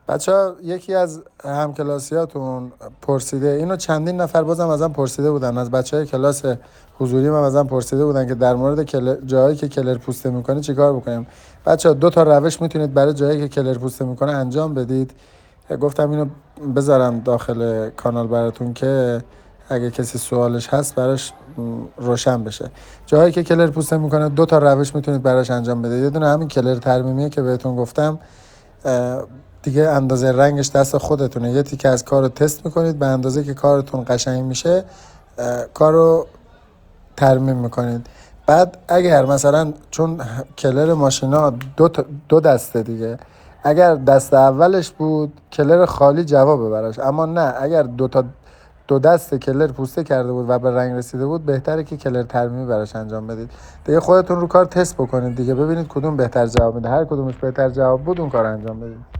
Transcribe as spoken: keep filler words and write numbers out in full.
بچه ها یکی از همکلاسیاتون پرسیده، اینو چندین نفر بازم ازم پرسیده بودن، از بچه های کلاس حضوری من ازم پرسیده بودن که در مورد کلر، جایی که کلر پوسته میکنه چیکار بکنیم. بچه ها دو تا روش میتونید برای جایی که کلر پوسته میکنه انجام بدید. گفتم اینو بذارم داخل کانال براتون که اگه کسی سوالش هست براش روشن بشه. جایی که کلر پوسته میکنه دو تا روش میتونید براش انجام بدید. یه دونه همین کلر ترمیمیه که بهتون گفتم، دیگه اندازه رنگش دست خودتونه. یه تیکه از کارو تست میکنید، به اندازه که کارتون قشنگ میشه کارو ترمیم میکنید. بعد اگر مثلا چون کلر ماشینا دو, دو دسته دیگه، اگر دست اولش بود کلر خالی جوابه براش، اما نه اگر دو تا دو دست کلر پوسته کرده بود و به رنگ رسیده بود بهتره که کلر ترمیمی براش انجام بدید. دیگه خودتون رو کار تست بکنید دیگه، ببینید کدوم بهتر جواب میده، هر کدومش بهتر جواب بود اون کار انجام بدید.